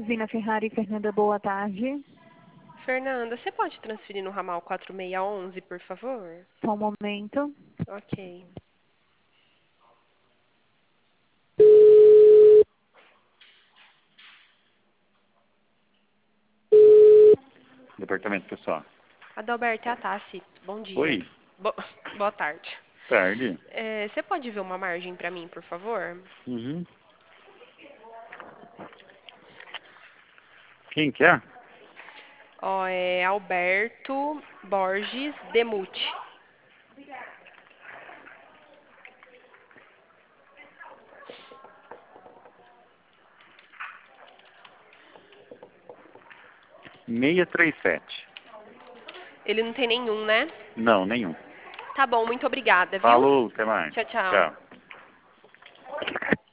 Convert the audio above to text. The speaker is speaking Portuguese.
Zina Ferrari, Fernanda, boa tarde. Fernanda, você pode transferir no ramal 4611, por favor? Só um momento. Ok. Departamento pessoal. Adalberto, é a Tassi. Bom dia. Oi, Bo- Boa tarde. tarde. Você pode ver uma margem pra mim, por favor? Uhum. Quem que é? Ó, é Alberto Borges Demuth. Meia três sete. Ele não tem nenhum, né? Não, nenhum. Tá bom, muito obrigada, viu? Falou, até mais. Tchau, tchau. Tchau.